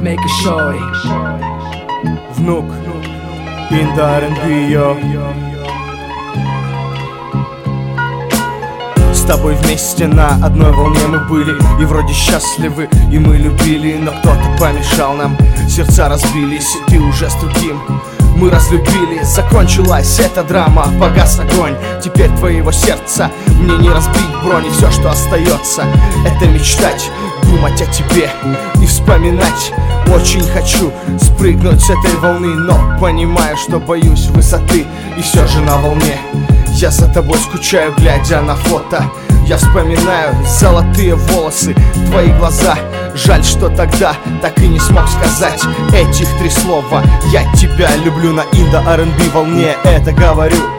make a shorty. Внук, Indo R&B, йо. С тобой вместе на одной волне мы были, и вроде счастливы, и мы любили. Но кто-то помешал нам, сердца разбились, и ты уже с другим. Мы разлюбили, закончилась эта драма, погас огонь. Теперь твоего сердца мне не разбить брони. Все, что остается, это мечтать, думать о тебе и вспоминать. Очень хочу спрыгнуть с этой волны, но понимаю, что боюсь высоты. И все же на волне я за тобой скучаю, глядя на фото. Я вспоминаю золотые волосы, твои глаза. Жаль, что тогда так и не смог сказать этих 3 слова. Я тебя люблю на Indo R&B волне, это говорю.